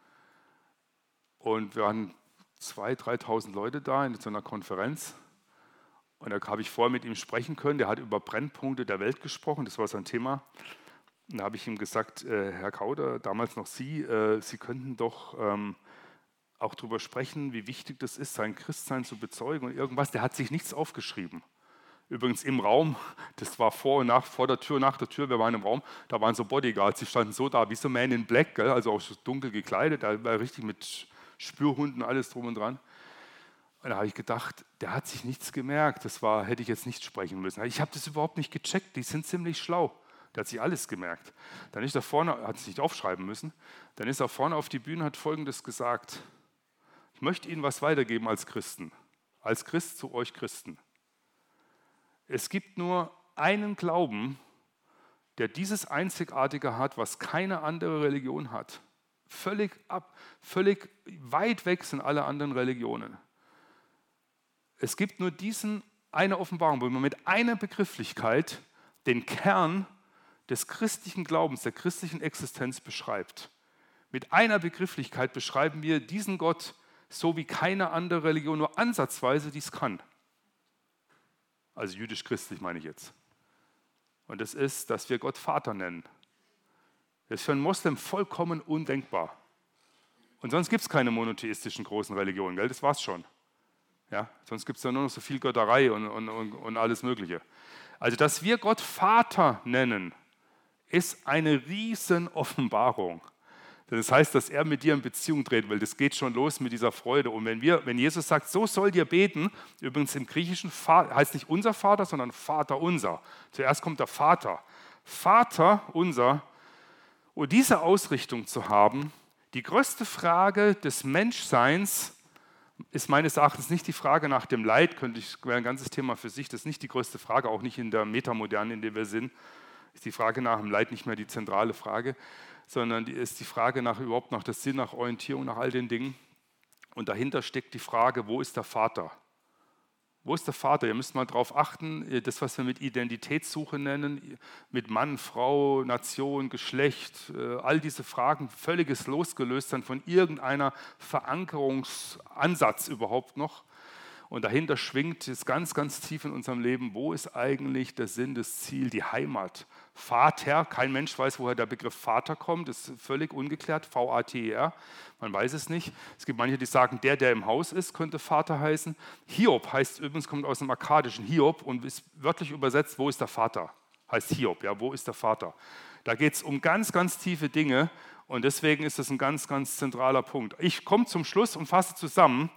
Und wir hatten 2.000, 3.000 Leute da in so einer Konferenz. Und da habe ich vorher mit ihm sprechen können. Der hat über Brennpunkte der Welt gesprochen, das war sein Thema. Und da habe ich ihm gesagt, Herr Kauder, damals noch Sie könnten doch auch darüber sprechen, wie wichtig das ist, sein Christsein zu bezeugen und irgendwas. Der hat sich nichts aufgeschrieben. Übrigens im Raum, das war vor der Tür, nach der Tür, wir waren im Raum, da waren so Bodyguards, die standen so da, wie so Man in Black, gell? Also auch so dunkel gekleidet, da war richtig mit Spürhunden, alles drum und dran. Und da habe ich gedacht, der hat sich nichts gemerkt, hätte ich jetzt nicht sprechen müssen. Ich habe das überhaupt nicht gecheckt, die sind ziemlich schlau. Der hat sich alles gemerkt. Dann ist er vorne, hat es nicht aufschreiben müssen, dann ist er vorne auf die Bühne, hat Folgendes gesagt: Ich möchte Ihnen was weitergeben als Christen, als Christ zu euch Christen. Es gibt nur einen Glauben, der dieses Einzigartige hat, was keine andere Religion hat. Völlig weit weg sind alle anderen Religionen. Es gibt nur eine Offenbarung, wo man mit einer Begrifflichkeit den Kern des christlichen Glaubens, der christlichen Existenz beschreibt. Mit einer Begrifflichkeit beschreiben wir diesen Gott so, wie keine andere Religion nur ansatzweise dies kann. Also jüdisch-christlich meine ich jetzt. Und das ist, dass wir Gott Vater nennen. Das ist für einen Moslem vollkommen undenkbar. Und sonst gibt es keine monotheistischen großen Religionen, gell? Das war's schon. Ja? Sonst gibt es da nur noch so viel Götterei und alles Mögliche. Also, dass wir Gott Vater nennen, ist eine riesen Offenbarung. Das heißt, dass er mit dir in Beziehung tritt, weil das geht schon los mit dieser Freude. Und wenn Jesus sagt, so sollt ihr beten, übrigens im Griechischen heißt nicht unser Vater, sondern Vater unser. Zuerst kommt der Vater. Vater unser. Und diese Ausrichtung zu haben, die größte Frage des Menschseins ist meines Erachtens nicht die Frage nach dem Leid, wäre ein ganzes Thema für sich, das ist nicht die größte Frage, auch nicht in der Metamoderne, in der wir sind, ist die Frage nach dem Leid nicht mehr die zentrale Frage, sondern ist die Frage überhaupt nach der Sinn, nach Orientierung, nach all den Dingen. Und dahinter steckt die Frage, wo ist der Vater? Wo ist der Vater? Ihr müsst mal darauf achten, das, was wir mit Identitätssuche nennen, mit Mann, Frau, Nation, Geschlecht, all diese Fragen, völliges losgelöst dann von irgendeiner Verankerungsansatz überhaupt noch. Und dahinter schwingt es ganz, ganz tief in unserem Leben, wo ist eigentlich der Sinn, das Ziel, die Heimat? Vater, kein Mensch weiß, woher der Begriff Vater kommt, das ist völlig ungeklärt, V-A-T-E-R, man weiß es nicht. Es gibt manche, die sagen, der im Haus ist, könnte Vater heißen. Hiob heißt übrigens, kommt aus dem Akkadischen, Hiob, und ist wörtlich übersetzt, wo ist der Vater? Heißt Hiob, ja, wo ist der Vater? Da geht es um ganz, ganz tiefe Dinge und deswegen ist das ein ganz, ganz zentraler Punkt. Ich komme zum Schluss und fasse zusammen.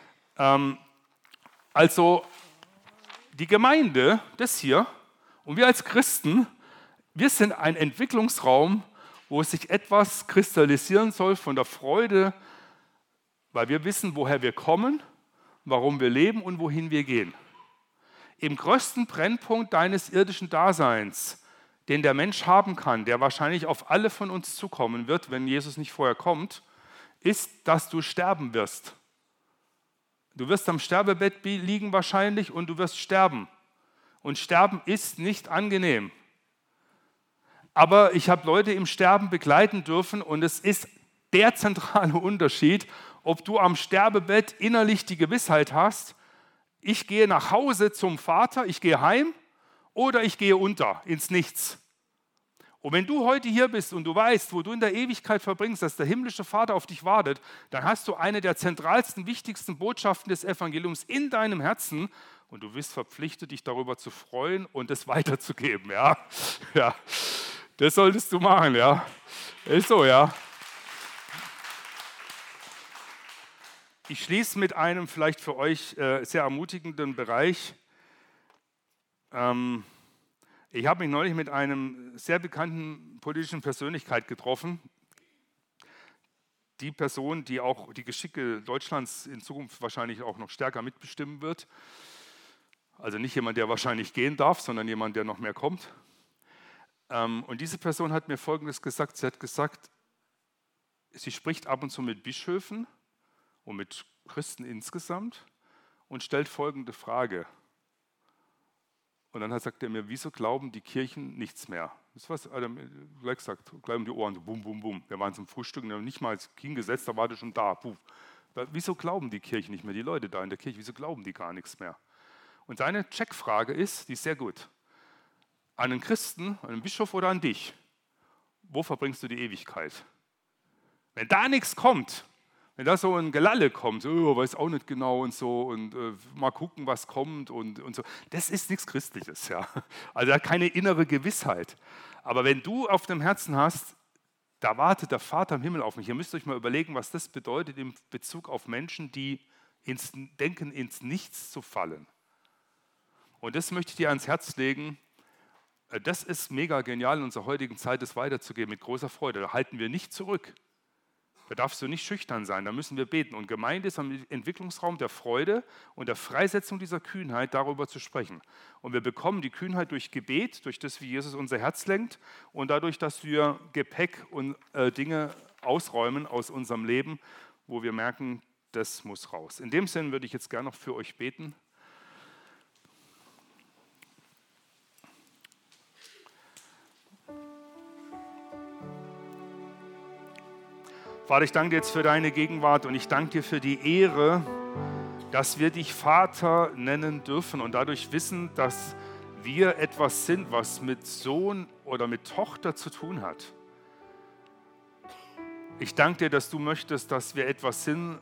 Also die Gemeinde, das hier, und wir als Christen, wir sind ein Entwicklungsraum, wo sich etwas kristallisieren soll von der Freude, weil wir wissen, woher wir kommen, warum wir leben und wohin wir gehen. Im größten Brennpunkt deines irdischen Daseins, den der Mensch haben kann, der wahrscheinlich auf alle von uns zukommen wird, wenn Jesus nicht vorher kommt, ist, dass du sterben wirst. Du wirst am Sterbebett liegen wahrscheinlich und du wirst sterben. Und Sterben ist nicht angenehm. Aber ich habe Leute im Sterben begleiten dürfen und es ist der zentrale Unterschied, ob du am Sterbebett innerlich die Gewissheit hast, ich gehe nach Hause zum Vater, ich gehe heim oder ich gehe unter ins Nichts. Und wenn du heute hier bist und du weißt, wo du in der Ewigkeit verbringst, dass der himmlische Vater auf dich wartet, dann hast du eine der zentralsten, wichtigsten Botschaften des Evangeliums in deinem Herzen und du bist verpflichtet, dich darüber zu freuen und es weiterzugeben. Ja? Ja, das solltest du machen. Ja? Ist so, ja. Ich schließe mit einem vielleicht für euch sehr ermutigenden Bereich. Ich habe mich neulich mit einem sehr bekannten politischen Persönlichkeit getroffen. Die Person, die auch die Geschicke Deutschlands in Zukunft wahrscheinlich auch noch stärker mitbestimmen wird. Also nicht jemand, der wahrscheinlich gehen darf, sondern jemand, der noch mehr kommt. Und diese Person hat mir Folgendes gesagt. Sie hat gesagt, sie spricht ab und zu mit Bischöfen und mit Christen insgesamt und stellt folgende Frage. Und dann sagt er mir, wieso glauben die Kirchen nichts mehr? Das ist was, er hat gleich gesagt, gleich um die Ohren, so bum, bum, bum. Wir waren zum Frühstück und haben nicht mal hingesetzt, da war der schon da. Puh. Wieso glauben die Kirchen nicht mehr, die Leute da in der Kirche, wieso glauben die gar nichts mehr? Und seine Checkfrage ist, die ist sehr gut, an einen Christen, an einen Bischof oder an dich, wo verbringst du die Ewigkeit? Wenn da nichts kommt, wenn da so ein Gelalle kommt, so, weiß auch nicht genau und so und mal gucken, was kommt und so, das ist nichts Christliches. Ja. Also keine innere Gewissheit. Aber wenn du auf dem Herzen hast, da wartet der Vater im Himmel auf mich, ihr müsst euch mal überlegen, was das bedeutet in Bezug auf Menschen, die denken, ins Nichts zu fallen. Und das möchte ich dir ans Herz legen. Das ist mega genial in unserer heutigen Zeit, das weiterzugeben mit großer Freude. Da halten wir nicht zurück. Da darfst du nicht schüchtern sein, da müssen wir beten. Und Gemeinde ist ein Entwicklungsraum der Freude und der Freisetzung dieser Kühnheit, darüber zu sprechen. Und wir bekommen die Kühnheit durch Gebet, durch das, wie Jesus unser Herz lenkt und dadurch, dass wir Gepäck und Dinge ausräumen aus unserem Leben, wo wir merken, das muss raus. In dem Sinn würde ich jetzt gerne noch für euch beten. Vater, ich danke dir jetzt für deine Gegenwart und ich danke dir für die Ehre, dass wir dich Vater nennen dürfen und dadurch wissen, dass wir etwas sind, was mit Sohn oder mit Tochter zu tun hat. Ich danke dir, dass du möchtest, dass wir etwas sind,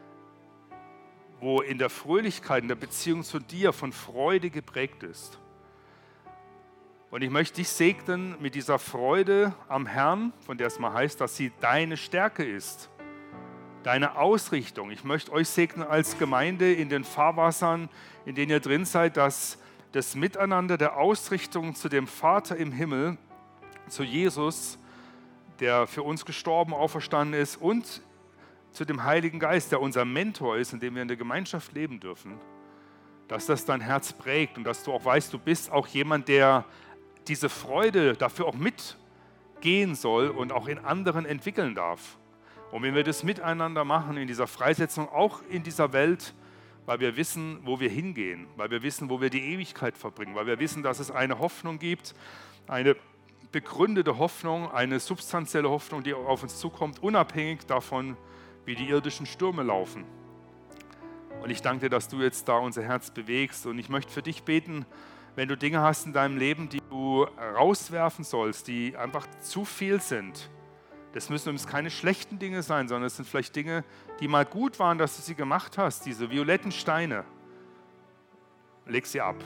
wo in der Fröhlichkeit, in der Beziehung zu dir von Freude geprägt ist. Und ich möchte dich segnen mit dieser Freude am Herrn, von der es mal heißt, dass sie deine Stärke ist, deine Ausrichtung. Ich möchte euch segnen als Gemeinde in den Fahrwassern, in denen ihr drin seid, dass das Miteinander der Ausrichtung zu dem Vater im Himmel, zu Jesus, der für uns gestorben, auferstanden ist, und zu dem Heiligen Geist, der unser Mentor ist, in dem wir in der Gemeinschaft leben dürfen, dass das dein Herz prägt und dass du auch weißt, du bist auch jemand, der diese Freude dafür auch mitgehen soll und auch in anderen entwickeln darf. Und wenn wir das miteinander machen, in dieser Freisetzung, auch in dieser Welt, weil wir wissen, wo wir hingehen, weil wir wissen, wo wir die Ewigkeit verbringen, weil wir wissen, dass es eine Hoffnung gibt, eine begründete Hoffnung, eine substanzielle Hoffnung, die auf uns zukommt, unabhängig davon, wie die irdischen Stürme laufen. Und ich danke dir, dass du jetzt da unser Herz bewegst. Und ich möchte für dich beten, wenn du Dinge hast in deinem Leben, die du rauswerfen sollst, die einfach zu viel sind. Das müssen übrigens keine schlechten Dinge sein, sondern es sind vielleicht Dinge, die mal gut waren, dass du sie gemacht hast. Diese violetten Steine, leg sie ab.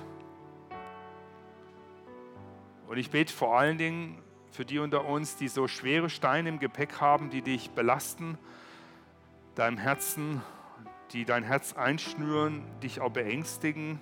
Und ich bete vor allen Dingen für die unter uns, die so schwere Steine im Gepäck haben, die dich belasten, deinem Herzen, die dein Herz einschnüren, dich auch beängstigen,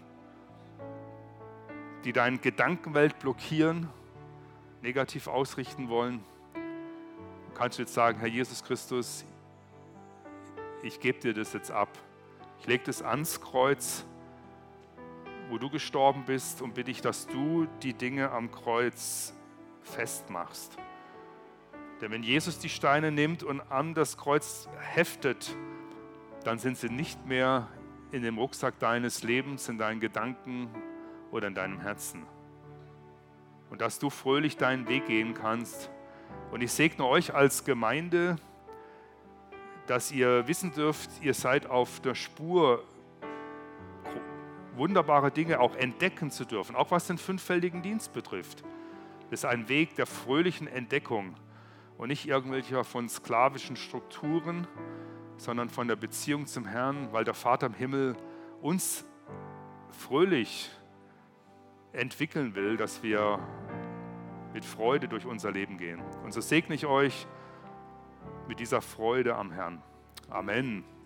die deine Gedankenwelt blockieren, negativ ausrichten wollen. Du kannst jetzt sagen, Herr Jesus Christus, ich gebe dir das jetzt ab. Ich lege das ans Kreuz, wo du gestorben bist, und bitte dich, dass du die Dinge am Kreuz festmachst. Denn wenn Jesus die Steine nimmt und an das Kreuz heftet, dann sind sie nicht mehr in dem Rucksack deines Lebens, in deinen Gedanken oder in deinem Herzen. Und dass du fröhlich deinen Weg gehen kannst. Und ich segne euch als Gemeinde, dass ihr wissen dürft, ihr seid auf der Spur, wunderbare Dinge auch entdecken zu dürfen, auch was den fünffältigen Dienst betrifft. Das ist ein Weg der fröhlichen Entdeckung und nicht irgendwelcher von sklavischen Strukturen, sondern von der Beziehung zum Herrn, weil der Vater im Himmel uns fröhlich entwickeln will, dass wir mit Freude durch unser Leben gehen. Und so segne ich euch mit dieser Freude am Herrn. Amen.